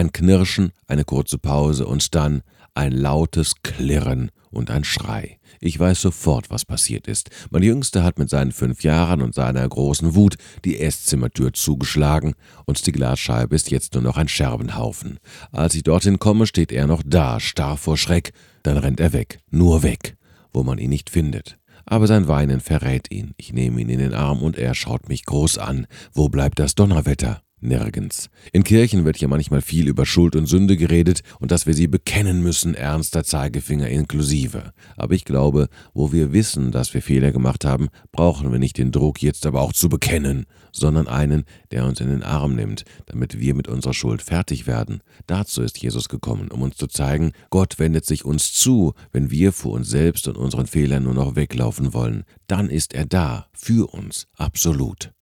Ein Knirschen, eine kurze Pause und dann ein lautes Klirren und ein Schrei. Ich weiß sofort, was passiert ist. Mein Jüngster hat mit seinen 5 Jahren und seiner großen Wut die Esszimmertür zugeschlagen und die Glasscheibe ist jetzt nur noch ein Scherbenhaufen. Als ich dorthin komme, steht er noch da, starr vor Schreck. Dann rennt er weg, nur weg, wo man ihn nicht findet. Aber sein Weinen verrät ihn. Ich nehme ihn in den Arm und er schaut mich groß an. Wo bleibt das Donnerwetter? Nirgends. In Kirchen wird ja manchmal viel über Schuld und Sünde geredet und dass wir sie bekennen müssen, ernster Zeigefinger inklusive. Aber ich glaube, wo wir wissen, dass wir Fehler gemacht haben, brauchen wir nicht den Druck, jetzt aber auch zu bekennen, sondern einen, der uns in den Arm nimmt, damit wir mit unserer Schuld fertig werden. Dazu ist Jesus gekommen, um uns zu zeigen, Gott wendet sich uns zu, wenn wir vor uns selbst und unseren Fehlern nur noch weglaufen wollen. Dann ist er da, für uns, absolut.